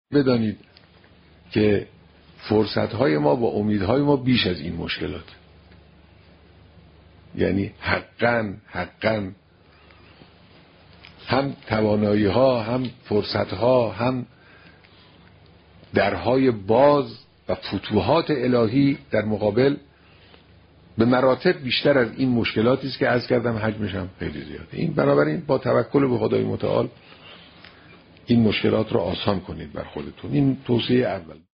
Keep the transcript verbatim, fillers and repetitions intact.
بدانید که فرصتهای ما و امیدهای ما بیش از این مشکلات، یعنی حقاً حقاً هم توانایی ها، هم فرصت ها، هم درهای باز و فتوحات الهی در مقابل به مراتب بیشتر از این مشکلاتی است که عرض کردم حجمش هم خیلی زیاده. این بنابراین با توکل به خدای متعال این مشکلات رو آسان کنید بر خودتون. این توصیه اول.